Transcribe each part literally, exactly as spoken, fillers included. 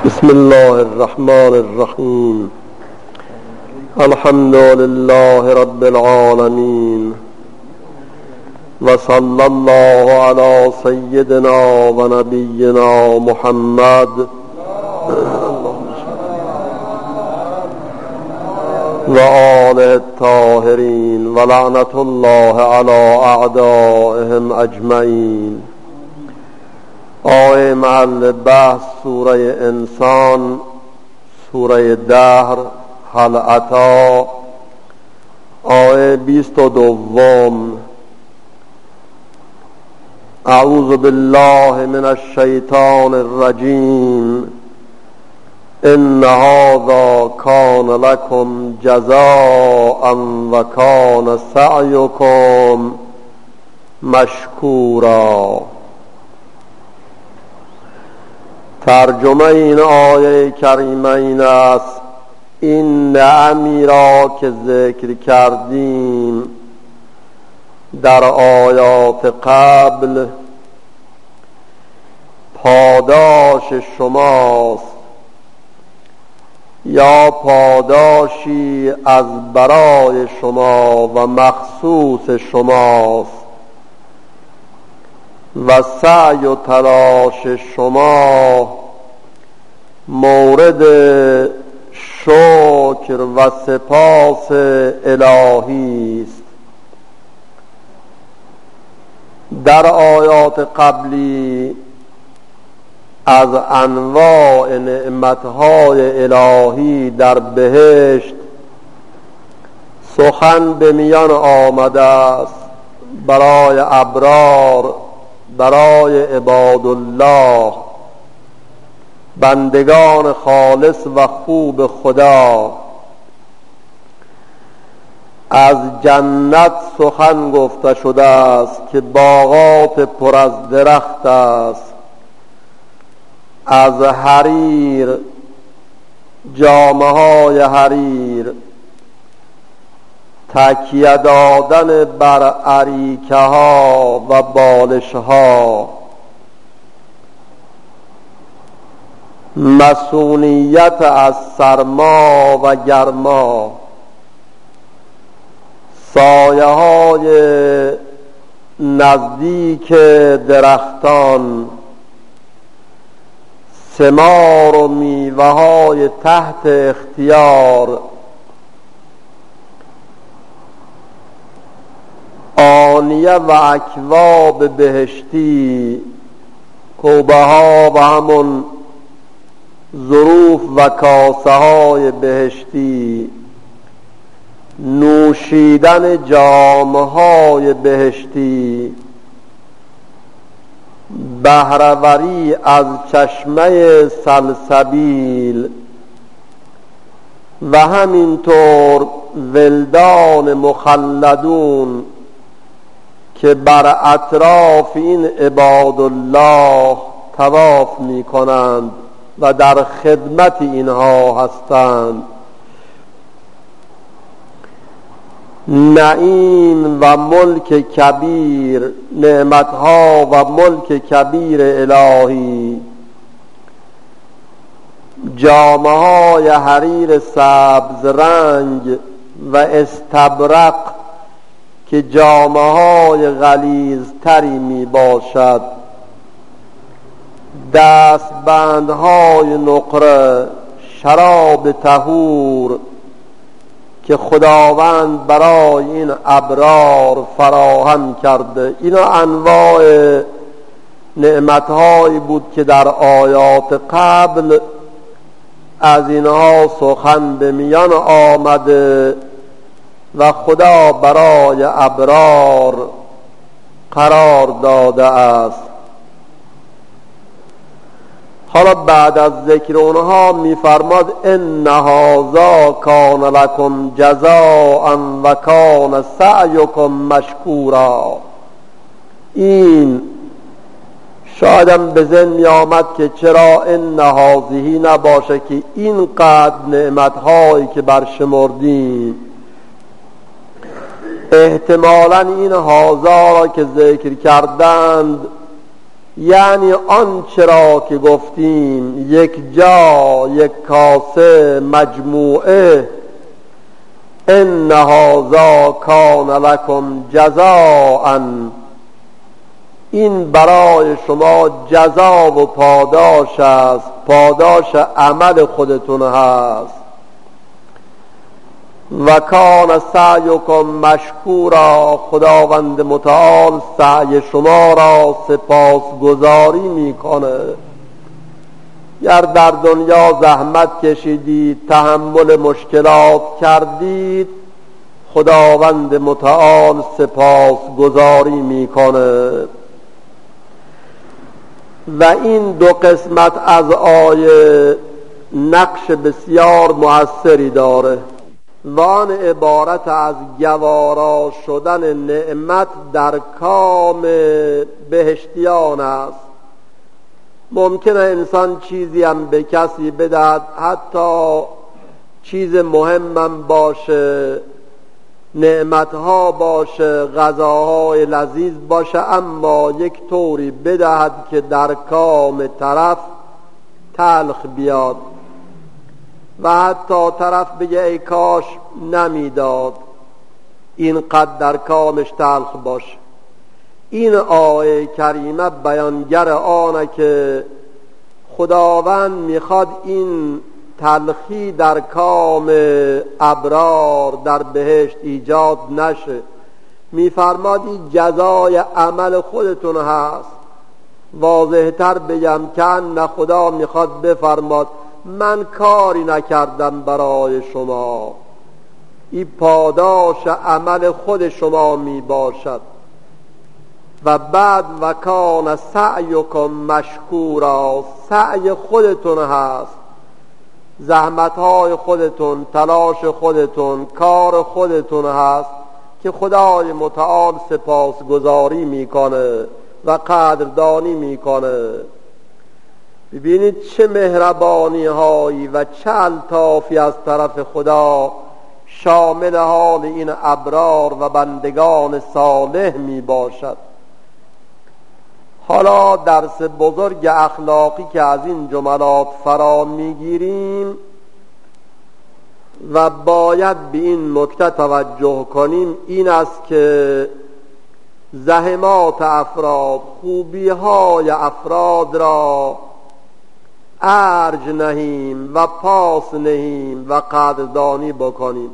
بسم الله الرحمن الرحیم. الحمد لله رب العالمین و صلی الله علی سیدنا و نبینا محمد و آله الطاهرین و لعنت الله علی اعدائهم اجمعین. آیه محل بحث سوره انسان، سوره دهر، هل اتی، آیه بیست و دوم. اعوذ بالله من الشیطان الرجیم. ان هذا کان لکم جزاء و کان سعیکم مشکورا. ترجمه این آیه کریمه این است: این نعمی را که ذکر کردیم در آیات قبل پاداش شماست، یا پاداشی از برای شما و مخصوص شماست، و سعی و تلاش شما مورد شکر و سپاس الهی است. در آیات قبلی از انواع نعمتهای الهی در بهشت سخن به میان آمده است برای ابرار، برای عباد الله، بندگان خالص و خوب خدا. از جنت سخن گفته شده است که باغات پر از درخت است، از حریر، جامه های حریر، تکیه دادن بر اریکه ها و بالش ها، مصونیت از سرما و گرما، سایه های نزدیک درختان، ثمار و میوه های تحت اختیار، آنیه و اکواب بهشتی، کوبه ها و همون ظروف و کاسه های بهشتی، نوشیدن جام های بهشتی، بهره‌وری از چشمه سلسبیل، و همینطور ولدان مخلدون که بر اطراف این عباد الله طواف می کنند و در خدمت اینها هستند. نعیم و ملک کبیر، نعمتها و ملک کبیر الهی، جامه های حریر سبز رنگ و استبرق که جامه های غلیظ تری می باشد، دستبندهای نقره، شراب طهور که خداوند برای این ابرار فراهم کرده. اینا انواع نعمتهایی بود که در آیات قبل از اینها سخن به میان آمده و خدا برای ابرار قرار داده است. حالا بعد از ذکر اونها میفرماد: ان هذا کان لکم جزاء و کان سعیکم مشکورا. این شایدم به ذهن می آمد که چرا ان هذه نباشه که اینقدر نعمتهایی که برشمردیم، احتمالاً این هذا را که ذکر کردند یعنی آنچه را که گفتیم یک جا، یک کاسه، مجموعه، ان هذا کان لکم جزاء، این برای شما جزا و پاداش است، پاداش عمل خودتون هست. و کان سعیکم مشکورا، خداوند متعال سعی شما را سپاسگزاری میکنه. گر در دنیا زحمت کشیدید، تحمل مشکلات کردید، خداوند متعال سپاسگزاری میکنه. و این دو قسمت از آیه نقش بسیار مؤثری داره و آن عبارت از گوارا شدن نعمت در کام بهشتیان است. ممکنه انسان چیزی هم به کسی بدهد، حتی چیز مهمم باشه، نعمتها باشه، غذاهای لذیذ باشه، اما یک طوری بدهد که در کام طرف تلخ بیاد و حتی طرف بگه ای کاش نمیداد، اینقدر در کامش تلخ باشه. این آیه کریمه بیانگر آنه که خداوند میخواد این تلخی در کام ابرار در بهشت ایجاد نشه. میفرماد این جزای عمل خودتون هست. واضحتر بگم که نه خدا میخواد بفرماد من کاری نکردم برای شما، این پاداش عمل خود شما می باشد. و بعد و کان سعیکم مشکورا، سعی خودتون هست، زحمتهای خودتون، تلاش خودتون، کار خودتون هست که خدای متعال سپاسگزاری میکنه و قدردانی میکنه. ببینید چه مهربانی هایی و چه الطافی از طرف خدا شامل حال این ابرار و بندگان صالح می باشد. حالا درس بزرگ اخلاقی که از این جملات فرا میگیریم و باید به این نکته توجه کنیم این است که زحمات افراد، خوبی های افراد را ارج نهیم و پاس نهیم و قدردانی بکنیم.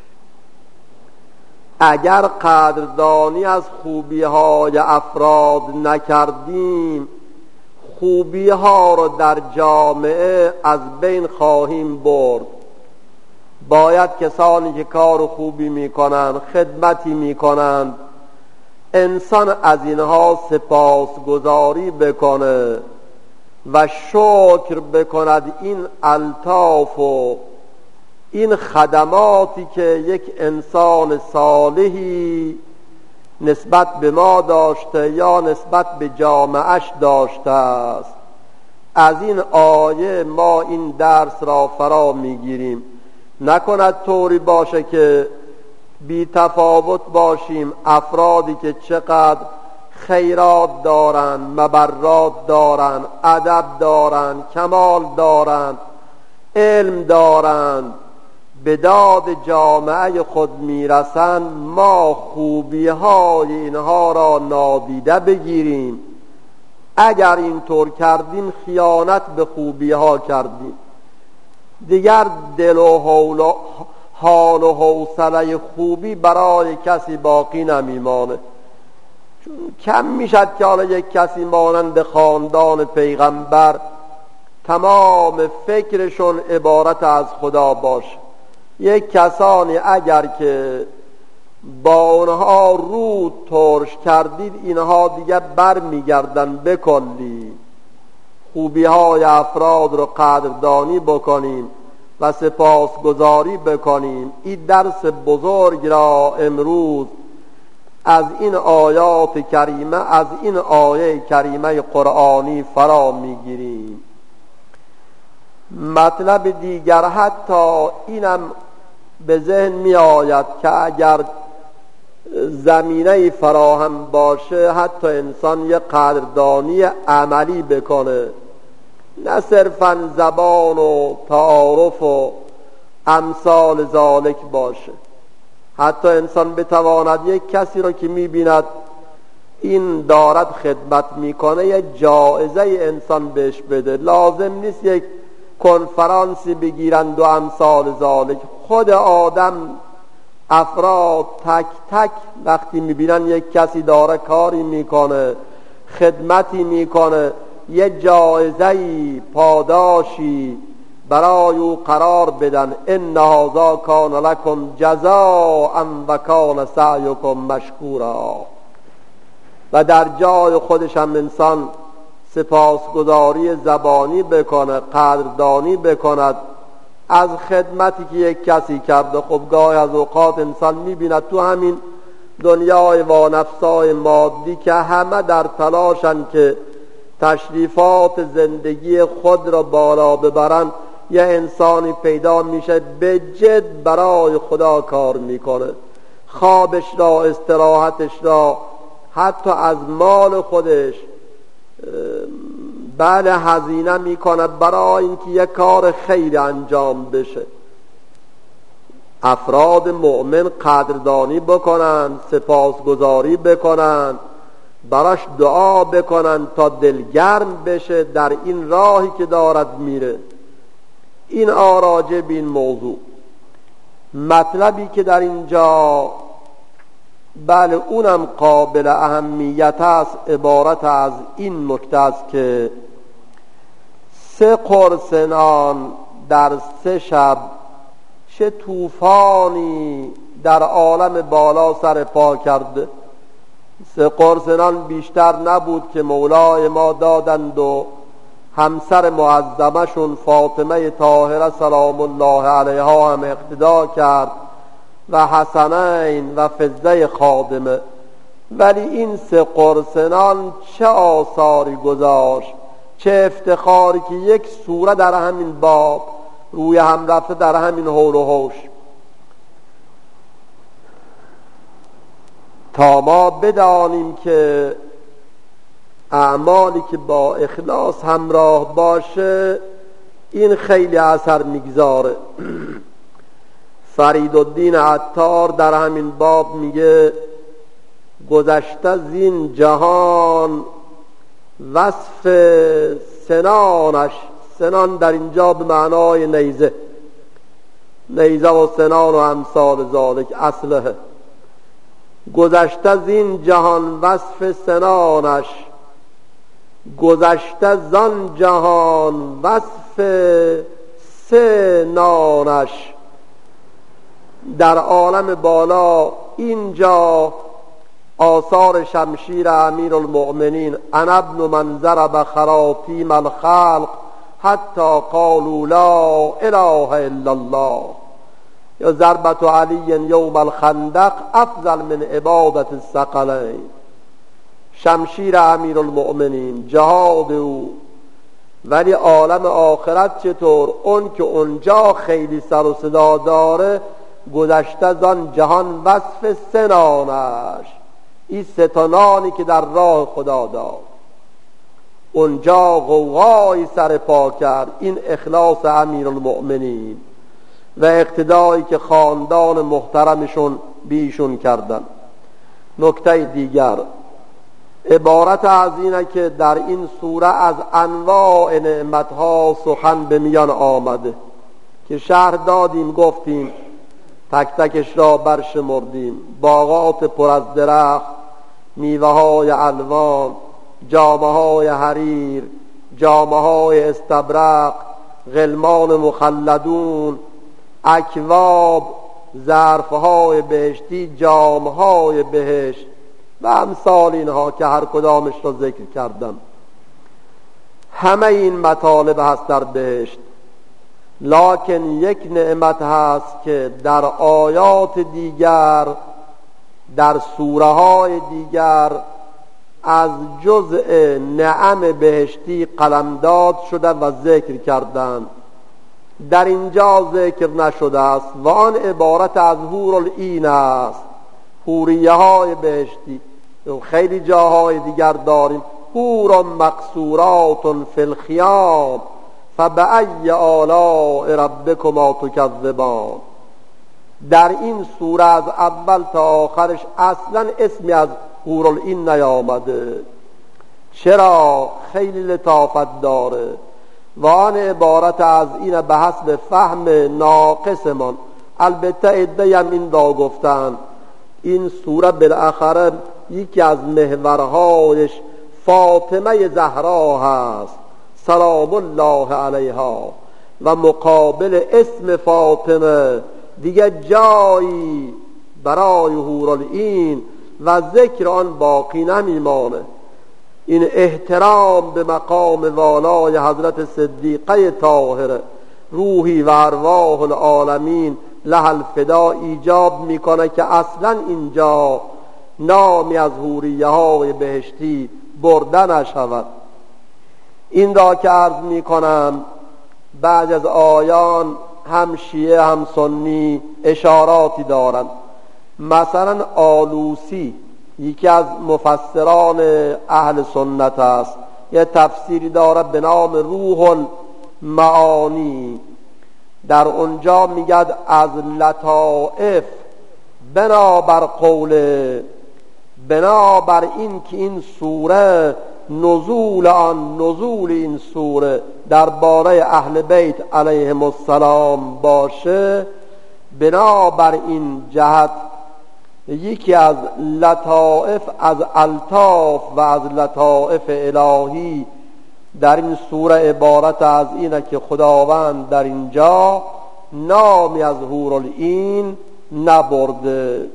اگر قدردانی از خوبی های افراد نکردیم، خوبی ها رو در جامعه از بین خواهیم برد. باید کسانی که کار خوبی میکنند، خدمتی میکنند، انسان از اینها سپاسگزاری بکنه و شکر بکند این الطاف و این خدماتی که یک انسان صالحی نسبت به ما داشته یا نسبت به جامعهش داشته است. از این آیه ما این درس را فرا میگیریم. نکند طوری باشه که بی تفاوت باشیم. افرادی که چقدر خیرات دارند، مبرات دارند، ادب دارند، کمال دارند، علم دارند، به داد جامعه خود میرسند، ما خوبی های اینها را نادیده بگیریم. اگر اینطور کردیم خیانت به خوبی ها کردیم. دیگر دل و حال و حوصله خوبی برای کسی باقی نمیمانه. چون کم میشد که حالا یک کسی مانند خاندان پیغمبر تمام فکرشون عبارت از خدا باشه. یک کسانی اگر که با اونها رو ترش کردید، اینها دیگه بر میگردن بکلی. خوبی های افراد رو قدردانی بکنیم و سپاسگزاری بکنیم. این درس بزرگ را امروز از این آیات کریمه، از این آیه کریمه قرآنی فرا میگیریم. مطلب دیگر حتی اینم به ذهن می آید که اگر زمینه فراهم باشه حتی انسان یه قدردانی عملی بکنه، نه صرفا زبان و تعارف و امثال ذالک باشه. حتی انسان بتواند یک کسی رو که میبیند این دارد خدمت میکنه یه جایزه انسان بهش بده. لازم نیست یک کنفرانسی بگیرند و امثال ذالک. خود آدم، افراد تک تک وقتی میبینن یک کسی داره کاری میکنه، خدمتی میکنه، یه جایزه‌ای، پاداشی برای او قرار بدن. ان هذا کان لکم جزاء و کان سعیکم مشکورا. و در جای خودش هم انسان سپاسگزاری زبانی بکنه، قدردانی بکند از خدمتی که یک کسی کرده. خب گاهی از اوقات انسان میبیند تو همین دنیای وانفسای مادی که همه در تلاشن که تشریفات زندگی خود را بالا ببرن، یه انسانی پیدا میشه به جد برای خدا کار میکنه، خوابش را، استراحتش را، حتی از مال خودش بله هزینه میکنه برای اینکه یک کار خیر انجام بشه. افراد مؤمن قدردانی بکنن، سپاسگزاری بکنن، براش دعا بکنن تا دلگرم بشه در این راهی که دارد میره. این آراجه بین موضوع. مطلبی که در اینجا بله اونم قابل اهمیت است عبارت از این نکته است که سه قرصنان در سه شب چه طوفانی در عالم بالا سر پا کرده. سه قرصنان بیشتر نبود که مولای ما دادند و همسر معظمشون فاطمه طاهره سلام الله علیها هم اقتدا کرد و حسنین و فضه خادمه. ولی این سه قرصنان چه آثاری گذاشت، چه افتخاری که یک سوره در همین باب روی هم رفته، در همین حول و حوش. تا ما بدانیم که اعمالی که با اخلاص همراه باشه این خیلی اثر میگذاره. فریدالدین عطار در همین باب میگه گذشته زین جهان وصف سنانش، سنان در اینجا به معنای نیزه، نیزه و سنان و امثال ذالک اصله. گذشته زین جهان وصف سنانش، گذشته زان جهان وصف سنانش. در عالم بالا اینجا آثار شمشیر امیر المؤمنین انا ابن من ضرب خراطیم الخلق حتی قالوا لا اله الا الله، یا ضربت علی یوم الخندق افضل من عبادت الثقلین. شمشیر امیر المؤمنین، جهاد او. ولی عالم آخرت چطور؟ اون که اونجا خیلی سر و صدا داره گذشته زان جهان وصف سنانش، این ستانانی که در راه خدا داد، اونجا غوغای سر پا کرد. این اخلاص امیر المؤمنین و اقتدایی که خاندان محترمشون بیشون کردن. نکته دیگر عبارت از اینه که در این سوره از انواع نعمتها سخن به میان آمده که شرح دادیم، گفتیم، تک تکش را برشمردیم. باغات پر از درخت، میوه های الوان، جامه های حریر، جامه های استبرق، غلمان مخلدون، اکواب، ظرف های بهشتی، جام های بهشت و امثال اینها که هر کدامش را ذکر کردم. همه این مطالب هست در بهشت. لکن یک نعمت هست که در آیات دیگر، در سوره های دیگر از جزء نعم بهشتی قلمداد شده و ذکر کردند، در اینجا ذکر نشده است و آن عبارت از حور العین است. حوریه های بهشتی. خیلی جاهای دیگر داریم حور مقصورات فی الخیام فبأی آلاء ربکما تکذبان. در این سوره از اول تا آخرش اصلا اسمی از حورالعین نیامده. چرا؟ خیلی لطافت داره و آن عبارت از این به حسب فهم ناقصمان. البته عده‌ای هم این را گفتن این سوره بالاخره یکی از محورهایش فاطمه زهرا هست سلام الله علیها و مقابل اسم فاطمه دیگه جایی برای حورالعین و ذکر آن باقی نمیمانه. این احترام به مقام والای حضرت صدیقه طاهره روحی و ارواح العالمین لها الفدا ایجاب میکنه که اصلا اینجا نامی از حوریه های بهشتی برده نشود. این را که عرض میکنم بعض از آیان هم شیعه هم سنی اشاراتی دارند. مثلا آلوسی یکی از مفسران اهل سنت است، یه تفسیری دارد به نام روح المعانی. در اونجا میگد از لطائف بنابر قول بنابر این که این سوره نزول آن نزول این سوره درباره اهل بیت علیهم السلام باشه، بنابر این جهت یکی از لطائف از الطاف و از لطائف الهی در این سوره عبارت از اینه که خداوند در اینجا نامی از حورالعین نبرده.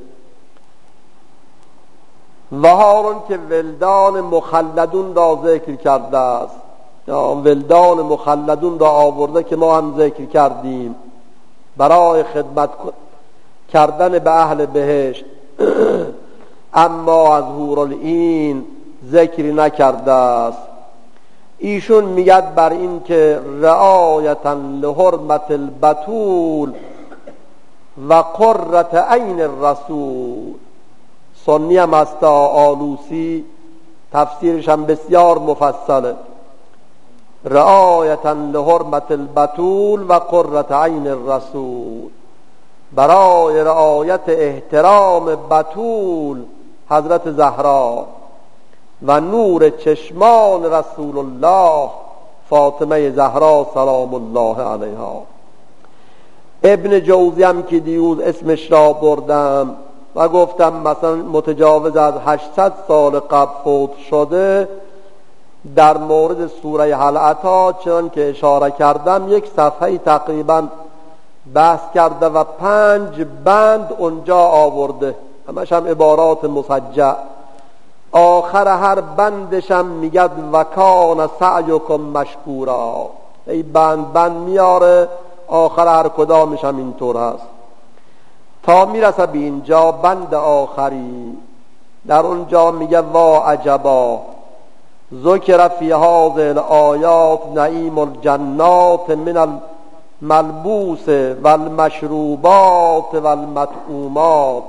و هارون که ولدان مخلدون را ذکر کرده است، ولدان مخلدون را آورده که ما هم ذکر کردیم برای خدمت کردن به اهل بهشت، اما از حورالعین ذکری نکرده است. ایشون میگد بر این که رعایتا لحرمت البتول و قرة عین الرسول. سنی هم است آلوسی تفسیرش هم بسیار مفصله. رعایتا لحرمت البتول و قرة عین الرسول، برای رعایت احترام بتول حضرت زهرا و نور چشمان رسول الله فاطمه زهرا سلام الله علیها. ابن جوزی هم که دیروز اسمش را بردم و گفتم مثلا متجاوز از هشتصد سال قبل فوت شده، در مورد سوره هلعتا چنان که اشاره کردم یک صفحه تقریبا بحث کرده و پنج بند اونجا آورده، همش هم عبارات مسجع. آخر هر بندشم میگد و کان سعیکم مشکورا. ای بند بند میاره، آخر هر کدامش هم اینطور هست تا میرسه به اینجا بند آخری. در اونجا میگه وا عجبا ذکر فی هذه الآیات نعیم الجنات من الملبوس والمشروبات والمطعومات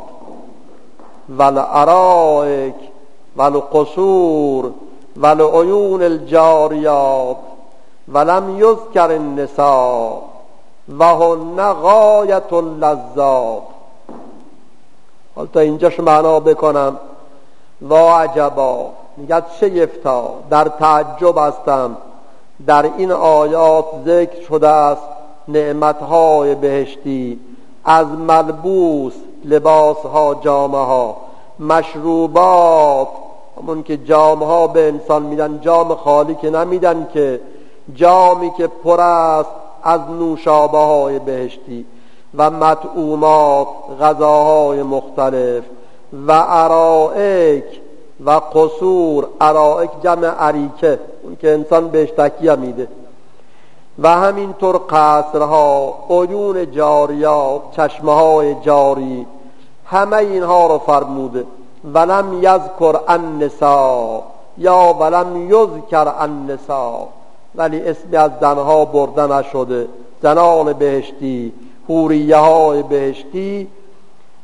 والارائک والقصور والعیون الجاریات ولم یذکر النساء وهن غایة اللذات. حالا تا اینجاش معنا بکنم. وا عجبا میگه چه یفتا، در تعجب هستم. در این آیات ذکر شده است نعمتهای بهشتی، از ملبوس لباسها جامها، مشروبات همون که جامها به انسان میدن، جام خالی که نمیدن که جامی که پر است از نوشابه های بهشتی، و مطعومات غذاهای مختلف، و ارائک و قصور. ارائک جمع اریکه، اون که انسان بهش تکیه میده، و همینطور قصرها، عیون جاریات، چشمه های جاری، همه اینها رو فرموده. ولم یذکر النساء یا ولم یذکر النساء، ولی اسمی از زنها برده نشده. زنان بهشتی، حوریه های بهشتی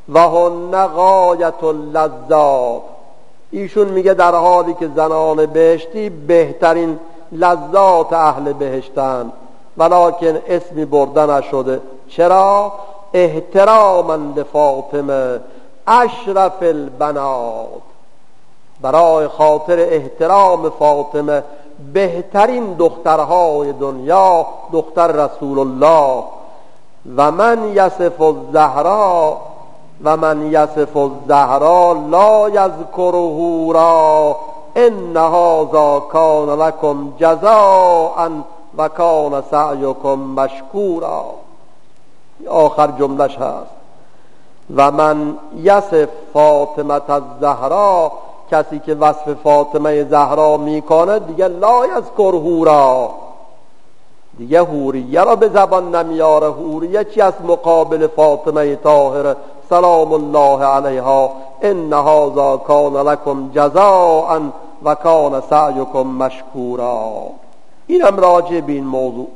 و هن غایت اللذات. ایشون میگه در حالی که زنان بهشتی بهترین لذات اهل بهشتن، ولکن اسمی برده نشده. چرا؟ احتراما لفاطمه اشرف البنات، برای خاطر احترام فاطمه بهترین دخترهای دنیا، دختر رسول الله. و من یصف الزهرا و من یصف الزهرا لا یذکره را ان هذا کان لکم جزاء و کان سعیکم مشکورا. آخر جملش هست و من یصف فاطمه الزهرا، کسی که وصف فاطمه زهرا میکنه دیگه لا یذکره را، دیگه حوریه را به زبان نمیاره. حوریه چی از مقابل فاطمه طاهره سلام الله علیها؟ ان هذا کان لکم جزاء و کان سعیکم مشکورا. اینم راجع به این موضوع.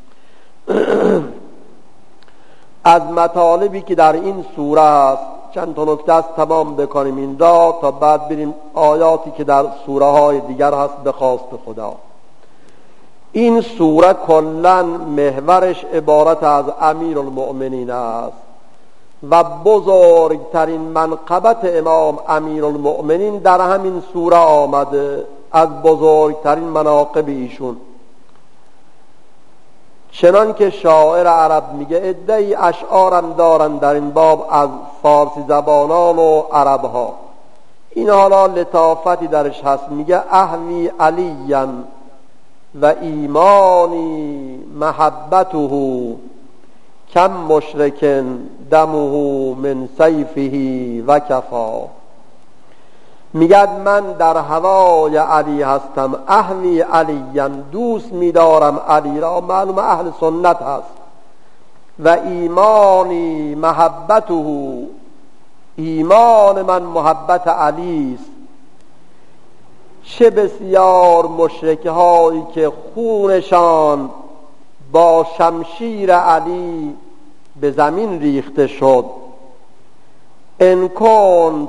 از مطالبی که در این سوره است چند تا نکته است تمام بکنیم این را تا بعد بریم آیاتی که در سوره های دیگر هست به خواست خدا. این سوره کلاً محورش عبارت از امیر المؤمنین است و بزرگترین منقبت امام امیر المؤمنین در همین سوره آمده، از بزرگترین مناقب ایشون. چنان که شاعر عرب میگه عده‌ای اشعارم دارن در این باب از فارسی زبانان و عرب ها. این حالا لطافتی درش هست، میگه احوی علیاً و ایمانی محبته کم مشرکن دمه من سیفه و کفا. میگد من در هوای علی هستم، احوی علیاً دوست میدارم علی را، معلوم اهل سنت هست. و ایمانی محبته، ایمان من محبت علی است. چه بسیار مشرک هایی که خونشان با شمشیر علی به زمین ریخته شد. ان کنت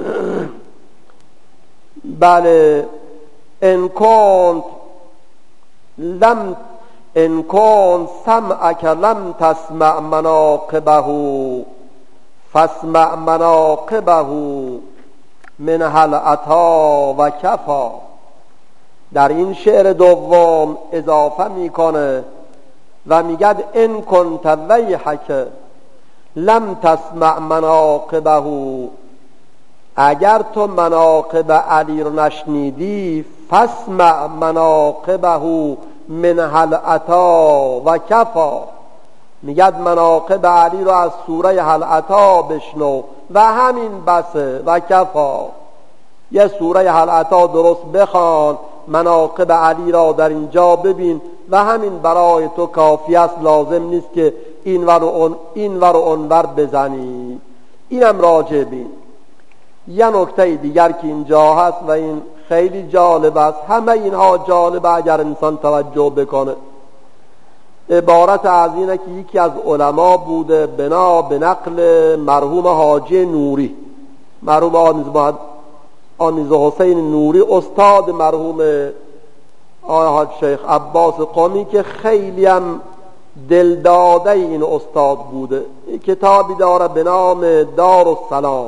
بله ان کنت لم ان کنت سمعک لم تسمع مناقبه فاسمع مناقبه من هل عطا و کفا. در این شعر دوم اضافه میکنه و میگد ان کنت ویحک لم تسمع مناقبه، اگر تو مناقب علی رو نشنیدی فاسمع مناقبه من هل عطا و کفا. میگد مناقب علی رو از سوره هل عطا بشنو و همین بسه و کفا. یه سوره هل عطا درست بخوان، مناقب علی را در اینجا ببین و همین برای تو کافی است، لازم نیست که این ور و اون این ور و اونور بزنی. اینم راجع بین. یه نکته دیگر که اینجا هست و این خیلی جالب است، همه اینها جالبه اگر انسان توجه بکنه. عبارت از اینه که یکی از علما بوده بنا به نقل مرحوم حاجی نوری، مرحوم آمیز, آمیز حسین نوری، استاد مرحوم آقای شیخ عباس قمی که خیلی هم دلداده این استاد بوده. کتابی داره به نام دارالسلام،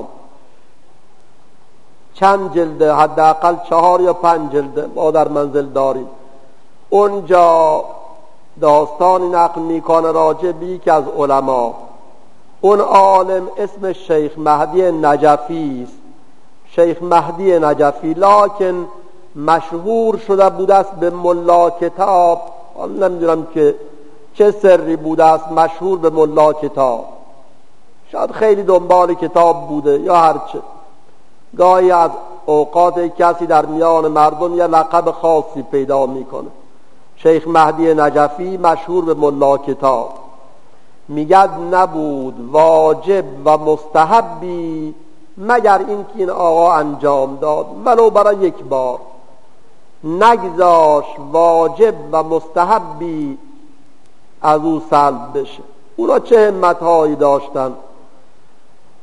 چند جلده، حداقل چهار یا پنج جلده ما در منزل داریم. اونجا داستانی نقل میکنه راجع به یکی از علما. اون عالم اسم شیخ مهدی نجفی است، شیخ مهدی نجفی، لکن مشهور شده بوده است به ملا کتاب. نمیدونم که چه سری بوده است مشهور به ملا کتاب، شاید خیلی دنبال کتاب بوده یا هرچه. گاهی از اوقات کسی در میان مردم یه لقب خاصی پیدا میکنه. شیخ مهدی نجفی مشهور به ملا کتاب. میگد نبود واجب و مستحبی مگر این که این آقا انجام داد ولو برای یک بار، نگذاش واجب و مستحبی از او سلب بشه. اونا چه همتهایی داشتن.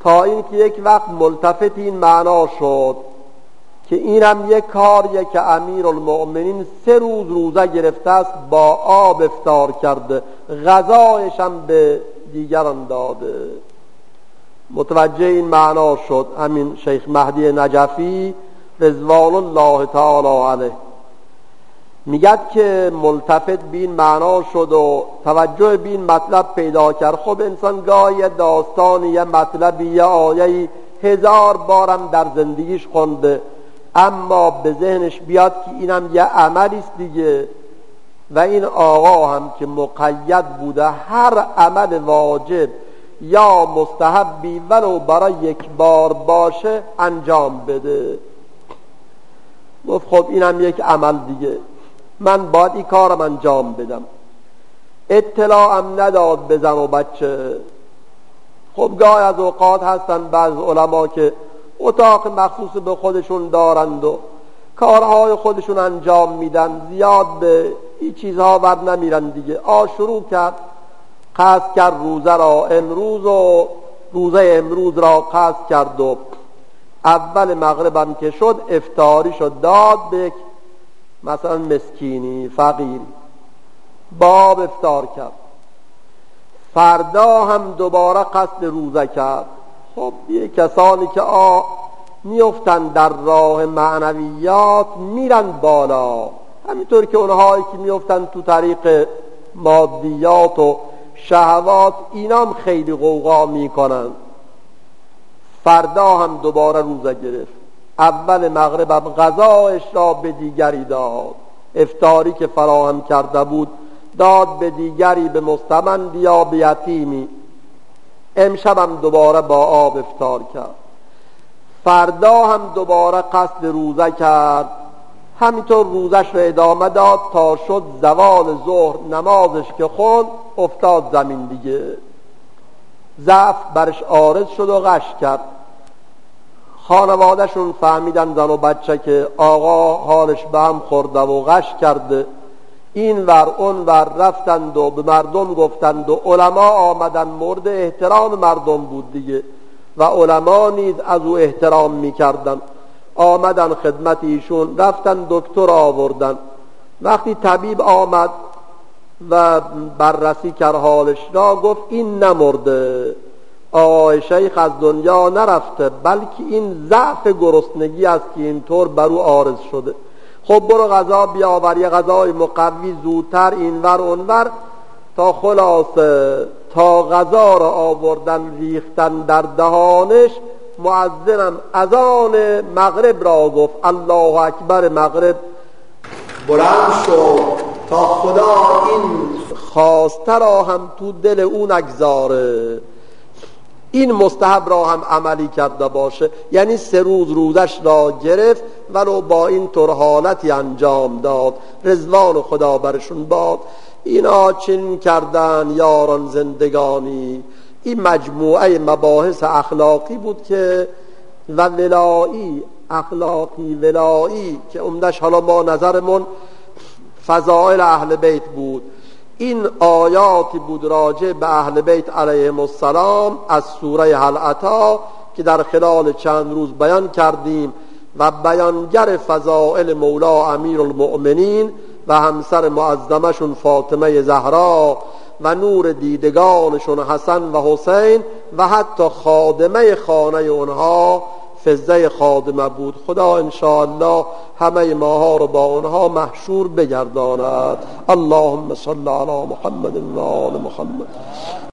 تا اینکه یک وقت ملتفت این معنا شد که اینم یک کاریه که امیرالمؤمنین سه روز روزه گرفته است، با آب افطار کرده، غذایش هم به دیگران داده. متوجه این معنا شد همین شیخ مهدی نجفی رضوان الله تعالی علیه میگد که ملتفت به این معنا شد و توجه به این مطلب پیدا کرد. خب انسان گاهی داستانی، یه مطلبی، یه آیه‌ای هزار بارم در زندگیش خونده، اما به ذهنش بیاد که اینم یه عملی است دیگه. و این آقا هم که مقید بوده هر عمل واجب یا مستحبی ولو برای یک بار باشه انجام بده. گفت خب اینم یک عمل دیگه، من باید این کارم انجام بدم. اطلاعم نداد به زن و بچه. خب گاه از اوقات هستن بعض علما که اتاق مخصوص به خودشون دارند و کارهای خودشون انجام میدن، زیاد به این چیزها بر نمیرن دیگه. آ شروع کرد قصد کرد روزه را امروز و روزه امروز را قصد کرد و اول مغربم که شد افطاری شد، داد به مثلا مسکینی فقیری، باب افطار کرد. فردا هم دوباره قصد روزه کرد. خب یه کسانی که آ میفتن در راه معنویات میرن بالا، همینطور که اونهایی که میفتن تو طریق مادیات و شهوات اینام خیلی غوغا میکنن. فردا هم دوباره روزه گرفت، اول مغرب هم غذایش را به دیگری داد، افطاری که فراهم کرده بود داد به دیگری، به مستمند یا به یتیمی. امشب هم دوباره با آب افطار کرد. فردا هم دوباره قصد روزه کرد، همینطور روزش رو ادامه داد تا شد زوال ظهر، نمازش که خوند افتاد زمین دیگه. ضعف برش عارض شد و غش کرد. خانوادهشون فهمیدن زن و بچه که آقا حالش به هم خورده و غش کرده، این ور اون ور رفتند و به مردم گفتند و علما آمدن، مورد احترام مردم بود دیگه و علما نیز از او احترام میکردن. آمدن خدمت ایشون، رفتن دکتر آوردن. وقتی طبیب آمد و بررسی کرد حالش را، گفت این نمرده، آقای شیخ از دنیا نرفته، بلکه این ضعف گرسنگی است که اینطور بر او عارض شده. خب برو غذا بیاور، یه غذای مقوی زودتر اینور اونور، تا خلاصه تا غذا را آوردن ریختن در دهانش. مؤذنم اذان مغرب را گفت، الله اکبر مغرب بلند شد تا خدا این خواسته را هم تو دل اون نگذاره، این مستحب را هم عملی کرده باشه. یعنی سه روز روزش را گرفت ولو با این طور حالتی انجام داد، رضوان خدا برشون باد. اینا چنین کردن یاران زندگانی. این مجموعه مباحث اخلاقی بود که و ولایی، اخلاقی ولایی که عمدش حالا ما نظرمون فضائل اهل بیت بود. این آیاتی بود راجع به اهل بیت علیهم السلام از سوره هل اتی که در خلال چند روز بیان کردیم و بیانگر فضائل مولا امیرالمؤمنین و همسر معظمشون فاطمه زهرا و نور دیدگانشون حسن و حسین و حتی خادمه خانه اونها فضه خادمه بود. خدا انشاءالله همه ماها رو با اونها محشور بگرداند. اللهم صل علی محمد و آل محمد.